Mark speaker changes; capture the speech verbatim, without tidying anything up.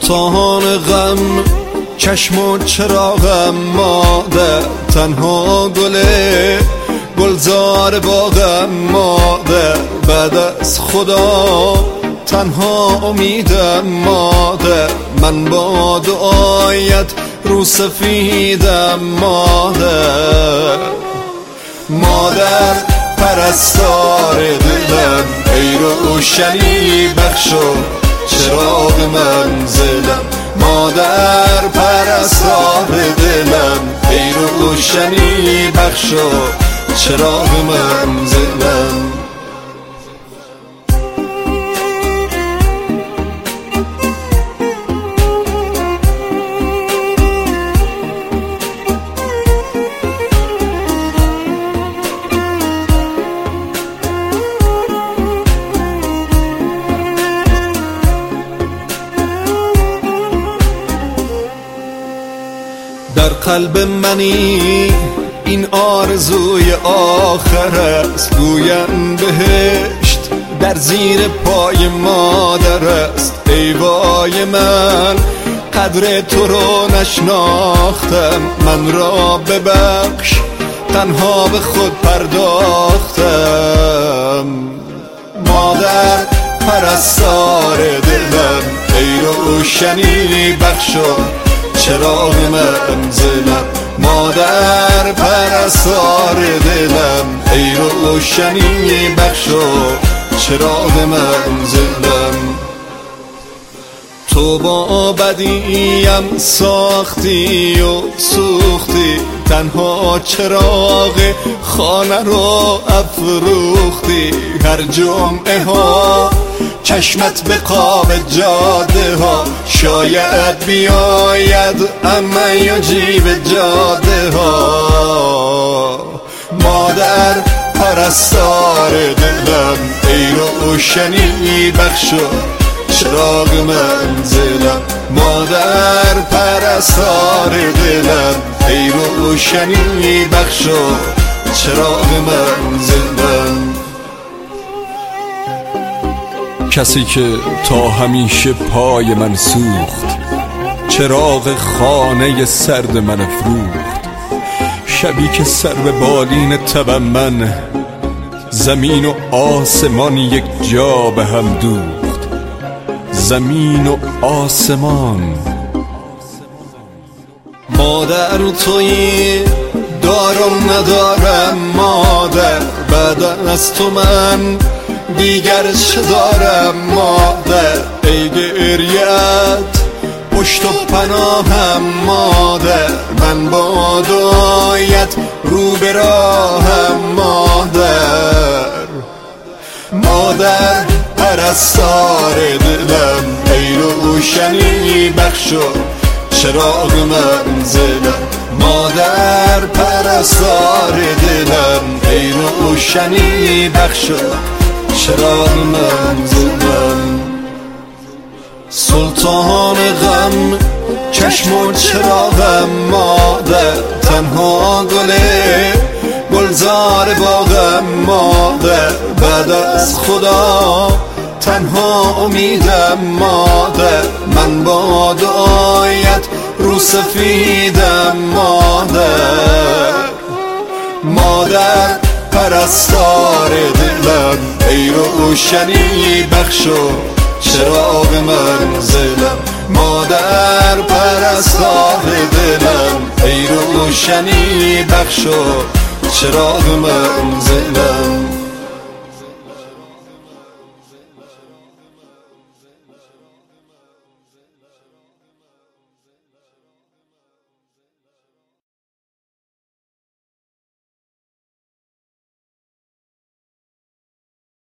Speaker 1: سلطان غم چشم و چراغم مادر، تنها گله گلزار باغم مادر، بعد از خدا تنها امیدم مادر، من با دعایت رو سفیدم مادر. مادر پرستار دلم، ای روشنی بخش و چراغ منزلم، مادر پرستار دلم، ای روشنی بخش و چراغ منزلم. در قلب منی این آرزوی آخر است، گویم بهشت در زیر پای مادر است. ای وای من قدر تو رو نشناختم، من را ببخش تنها به خود پرداختم. مادر پرستار دلم، ای روشنی بخش و چراغ منزلم، مادر پرستار دلم، ای روشنی بخش و چراغ منزلم. تو با بدیم ساختی و سوختی، تنها چراغ خانه رو افروختی. هر جمعه ها چشمت به قاب جاده ها، شاید بیاید اما یا جیب جاده ها. مادر پرستار دلم، ای روشنی بخش و چراغ منزلم، مادر پرستار دلم، ای روشنی بخش و چراغ منزلم. کسی که تا همیشه پای من سوخت، چراغ خانه سرد من افروخت. شبی که سر به بالین تبم من، زمین و آسمان یک جا به هم دوخت. زمین و آسمان. مادر تویی دارم ندارم مادر، بعد از تو من دیگر چه دارم مادر. ای گریت پشت و پناهم مادر، من با دعایت رو به راهم مادر. مادر پرستار دلم، ای روشنی بخش و چراغ منزلم، مادر پرستار دلم، ای روشنی بخش و چراغ منزلم. سلطان غم چشم و چراغم مادر، تنها گله گلزار باغم مادر، بعد از خدا تنها امیدم مادر، من با دعایت رو سفیدم مادر. مادر پرستار دلم، ای روشنی بخش و چراغ منزلم، مادر پرستار دلم، ای روشنی بخش و چراغ منزلم.